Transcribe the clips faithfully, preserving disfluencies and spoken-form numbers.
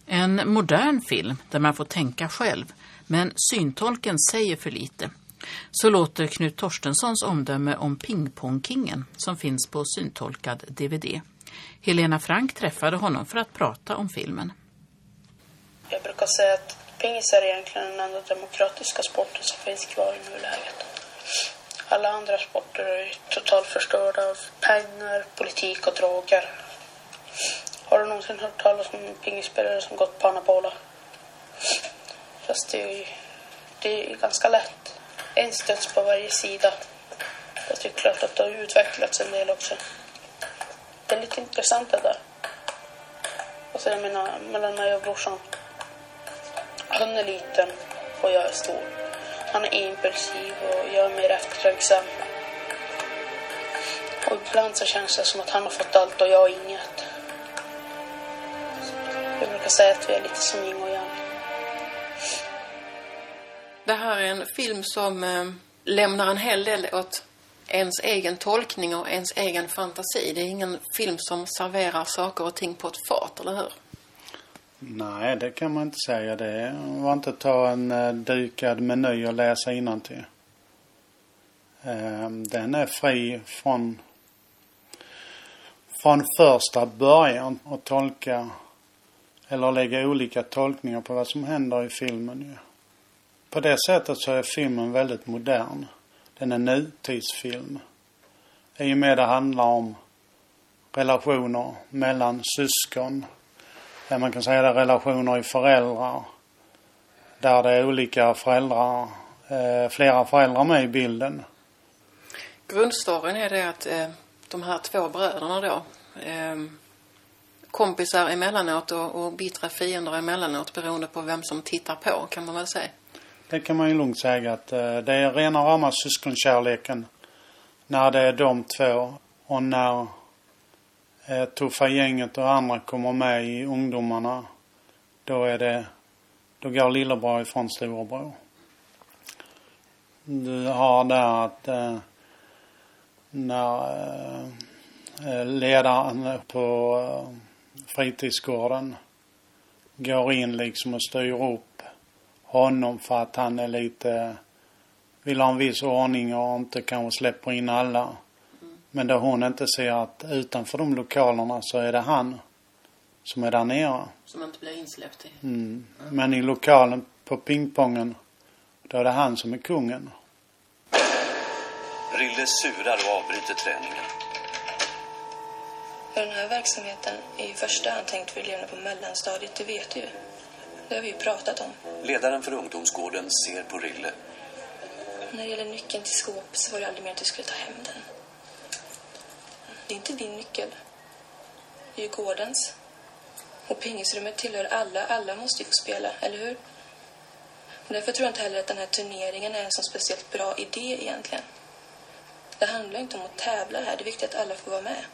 En modern film där man får tänka själv, men syntolken säger för lite. Så låter Knut Torstenssons omdöme om Pingpongkingen som finns på syntolkad D V D. Helena Frank träffade honom för att prata om filmen. Jag brukar säga att pingis är egentligen den enda demokratiska sporten som finns kvar i nuläget. Alla andra sporter är totalt förstörda av pengar, politik och droger. Har du någonsin hört talas om pingisspelare som gått på anabola? Fast det är, det är ganska lätt. En studs på varje sida. Jag tycker klart att det har utvecklats en del också. Det är lite intressant det där. Och så är mina, mellan mig och brorsan. Han är liten och jag är stor. Han är impulsiv och jag är mer eftertänksam. Och ibland så känns det som att han har fått allt och jag inget. Jag brukar säga att vi är lite som yin och yang. Det här är en film som eh, lämnar en hel del åt ens egen tolkning och ens egen fantasi. Det är ingen film som serverar saker och ting på ett fat, eller hur? Nej, det kan man inte säga. Det var inte att ta en uh, dukad meny och läsa innantill. Uh, den är fri från från första början att tolka eller lägga olika tolkningar på vad som händer i filmen. På det sättet så är filmen väldigt modern. Den är nutidsfilm. I och med det handlar om relationer mellan syskon. Där man kan säga det är relationer i föräldrar. Där det är olika föräldrar, eh, flera föräldrar med i bilden. Grundstoryn är det att eh, de här två bröderna då, eh, kompisar emellanåt och, och bittra fiender emellanåt beroende på vem som tittar på, kan man väl säga. Det kan man ju lugnt säga att eh, det är rena rama syskonkärleken när det är de två. Och när eh, tuffa gänget och andra kommer med i ungdomarna, då är det, då går lillebror ifrån storebror. Du har där att eh, när eh, ledaren på eh, fritidsgården går in liksom och styr upp honom för att han är lite, vill ha en viss ordning och inte kanske släpper in alla. Mm. Men då hon inte ser att utanför de lokalerna så är det han som är där nere. Som inte blir insläppt i. Mm. Mm. Men i lokalen på pingpongen, då är det han som är kungen. Rille surar och avbryter träningen. Den här verksamheten är i första hand tänkt för eleverna på mellanstadiet, det vet du ju. Det har vi ju pratat om. Ledaren för ungdomsgården ser på Rille. När det gäller nyckeln till skåp så var det aldrig mer att du skulle ta hem den. Det är inte din nyckel. Det är ju gårdens. Och pingisrummet tillhör alla. Alla måste ju få spela, eller hur? Och därför tror jag inte heller att den här turneringen är en så speciellt bra idé egentligen. Det handlar inte om att tävla här. Det är viktigt att alla får vara med.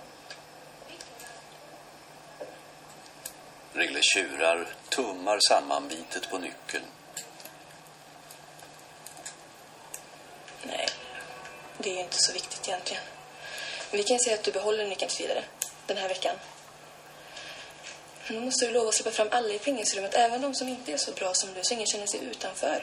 Rille tjurar, tummar samman bitet på nyckeln. Nej, det är inte så viktigt egentligen. Vi kan säga att du behåller nyckeln vidare den här veckan. Men då måste du lova att släppa fram alla i pingisrummet, även de som inte är så bra som du, så ingen känner sig utanför.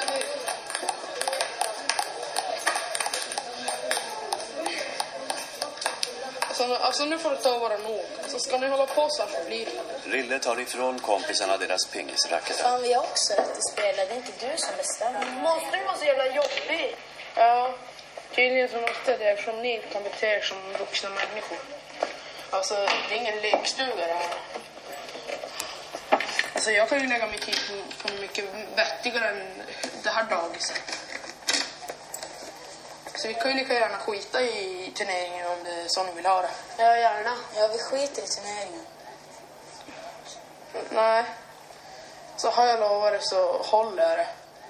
Alltså, alltså nu får du ta vara nog. Så ska ni hålla på så här blir det. Rille tar ifrån kompisarna deras pingisracketar. Fan, vi har också rätt att spela. Det är inte du som bestämmer. Måste du vara så jävla jobbig? Ja, tydligen så måste det, eftersom ni kan bete er som vuxna människor. Alltså, det är ingen lekstuga det här. Alltså, jag kan ju lägga min tid på, på mycket vettigare än det här dagiset. Så vi kan ju lika gärna skita i turneringen om det är så ni vill ha det. Ja, gärna. Jag vill skita i turneringen. Nej. Så har jag lovat det så håller jag det.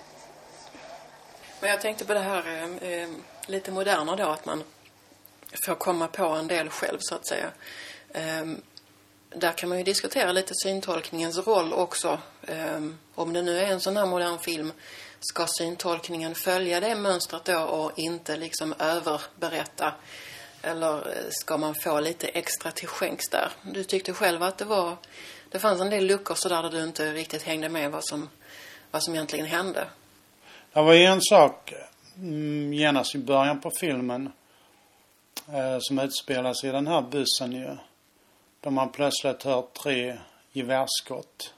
Men jag tänkte på det här eh, lite moderna då, att man får komma på en del själv så att säga. Eh, där kan man ju diskutera lite syntolkningens roll också. Eh, om det nu är en sån här modern film, ska syntolkningen följa det mönstret då och inte liksom överberätta? Eller ska man få lite extra till skänks där? Du tyckte själv att det var Det fanns en del luckor så där, där du inte riktigt hängde med vad som, vad som egentligen hände. Det var en sak mm, genast i början på filmen eh, som utspelas i den här bussen ju. Då man plötsligt hör tre gevärsskott.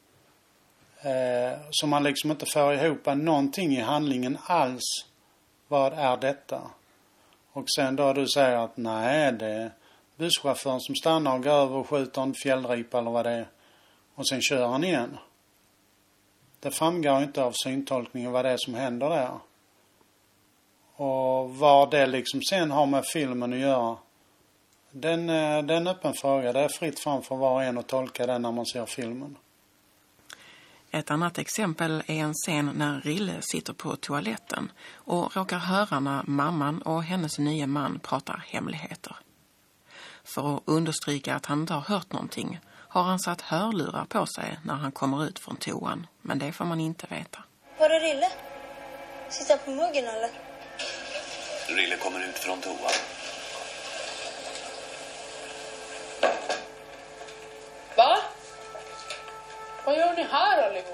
Eh, så man liksom inte får ihop någonting i handlingen alls. Vad är detta? Och sen då du säger att nej, det är busschauffören som stannar och går över och skjuter en fjällripa eller vad det är. Och sen kör han igen. Det framgår inte av syntolkningen vad det är som händer där. Och vad det liksom sen har med filmen att göra. Den, den är en öppen fråga. Det är fritt fram för var och en att tolka den när man ser filmen. Ett annat exempel är en scen när Rille sitter på toaletten och råkar höra när mamman och hennes nya man pratar hemligheter. För att understryka att han inte har hört någonting har han satt hörlurar på sig när han kommer ut från toan. Men det får man inte veta. Var är Rille? Sitter han på muggen eller? Rille kommer ut från toan. Va? Vad gör ni här allihop?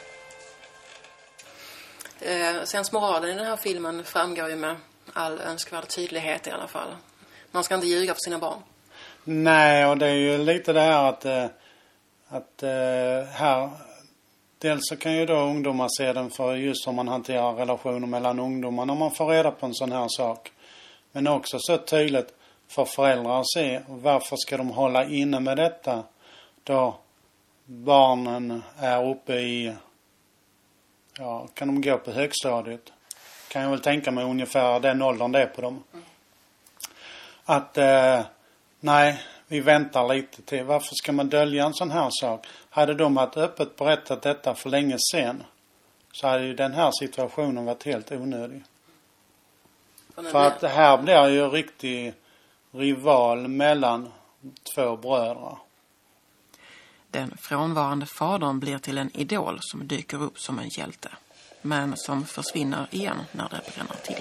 Eh, sensmoralen i den här filmen framgår ju med all önskvärd tydlighet i alla fall. Man ska inte ljuga för sina barn. Nej, och det är ju lite det här att, att här, dels så kan ju då ungdomar se den för just som man hanterar relationer mellan ungdomar när man får reda på en sån här sak. Men också så tydligt för föräldrar att se varför ska de hålla inne med detta då barnen är uppe i, ja, kan de gå på högstadiet? Kan jag väl tänka mig ungefär den åldern det är på dem. Mm. Att, eh, nej, vi väntar lite till. Varför ska man dölja en sån här sak? Hade de haft öppet berättat detta för länge sedan så hade ju den här situationen varit helt onödig. För att det här blir ju en riktig rival mellan två bröder. Den frånvarande fadern blir till en idol som dyker upp som en hjälte. Men som försvinner igen när det bränner till.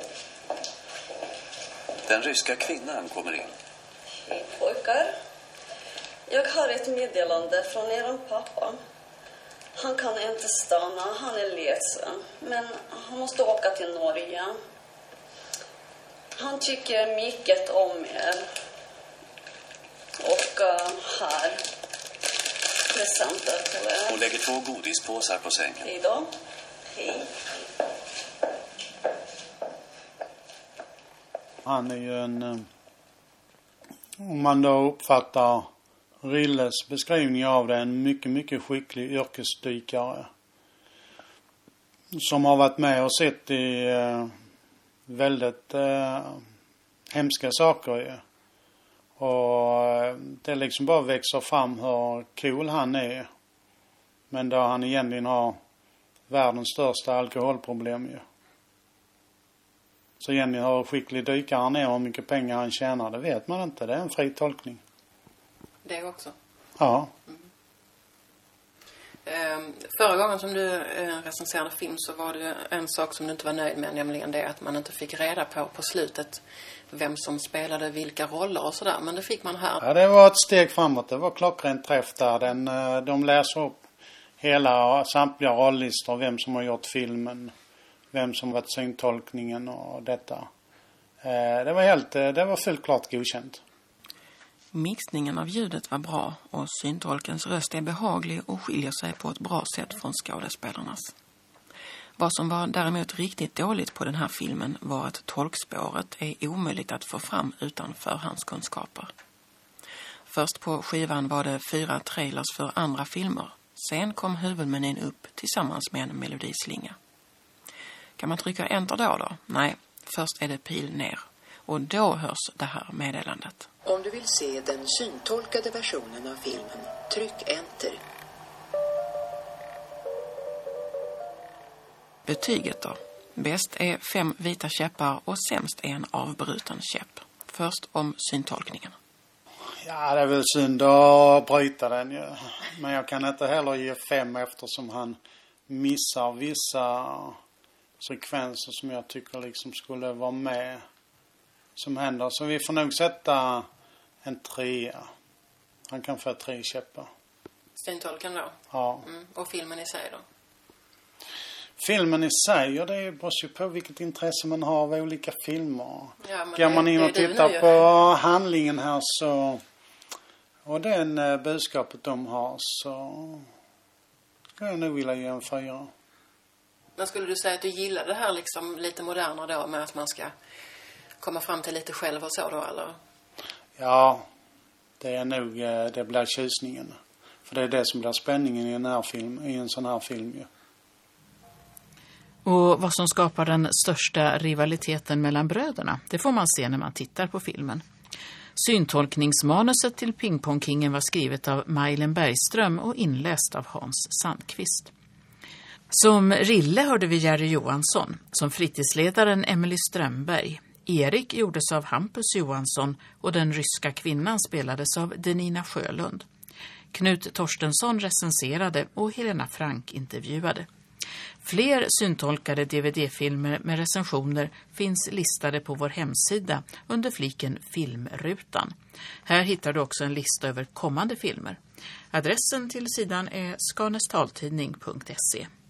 Den ryska kvinnan kommer in. Hej pojkar. Jag har ett meddelande från er pappa. Han kan inte stanna, han är ledsen. Men han måste åka till Norge. Han tycker mycket om er. Och uh, här. Presenter till er. Hon lägger två godispåsar på sängen. Hej då. Hej. Han är ju en, om man då uppfattar Rilles beskrivning av det, en mycket, mycket skicklig yrkesdykare. Som har varit med och sett i eh, väldigt eh, hemska saker ju. Och det liksom bara växer fram hur cool han är. Men då han egentligen har världens största alkoholproblem ju. Så egentligen hur skicklig dykare han är och hur mycket pengar han tjänar, det vet man inte. Det är en fri tolkning. Det också? Ja. Mm. Ehm, förra gången som du eh, recenserade film så var det en sak som du inte var nöjd med, nämligen det att man inte fick reda på på slutet vem som spelade vilka roller och sådär. Men det fick man här. Ja, det var ett steg framåt. Det var klockrent träff där. Den, de läser upp hela, samtliga rollistor, vem som har gjort filmen, vem som varit syntolkningen och detta. Det var helt, det var fullt klart godkänt. Mixningen av ljudet var bra och syntolkens röst är behaglig och skiljer sig på ett bra sätt från skådespelarnas. Vad som var däremot riktigt dåligt på den här filmen var att tolkspåret är omöjligt att få fram utan förhandskunskaper. Först på skivan var det fyra trailers för andra filmer. Sen kom huvudmenyn upp tillsammans med en melodislinga. Kan man trycka enter då då? Nej, först är det pil ner. Och då hörs det här meddelandet. Om du vill se den syntolkade versionen av filmen, tryck enter. Betyget då? Bäst är fem vita käppar och sämst är en avbruten käpp. Först om syntolkningen. Ja, det är väl synd att bryta den ju. Men jag kan inte heller ge fem eftersom han missar vissa sekvenser som jag tycker liksom skulle vara med som händer. Så vi får nog sätta en trea. Han kan få tre käppar. Syntolken då? Ja. Mm. Och filmen i sig då? Filmen i sig, ja, det beror ju på vilket intresse man har av olika filmer. Ja, men Går man in och tittar på handlingen här så, och den eh, budskapet de har, så skulle jag nog vilja ge en fyra. Men skulle du säga att du gillar det här liksom lite moderna då, med att man ska komma fram till lite själv och så då, eller? Ja, det är nog, eh, det blir tjusningen. För det är det som blir spänningen i en, här film, i en sån här film ju. Och vad som skapar den största rivaliteten mellan bröderna, det får man se när man tittar på filmen. Syntolkningsmanuset till Pingpongkingen var skrivet av Majlen Bergström och inläst av Hans Sandqvist. Som Rille hörde vi Jerry Johansson, som fritidsledaren Emily Strömberg. Erik gjordes av Hampus Johansson och den ryska kvinnan spelades av Denina Sjölund. Knut Torstensson recenserade och Helena Frank intervjuade. Fler syntolkade D V D-filmer med recensioner finns listade på vår hemsida under fliken Filmrutan. Här hittar du också en lista över kommande filmer. Adressen till sidan är skanestaltidning punkt se.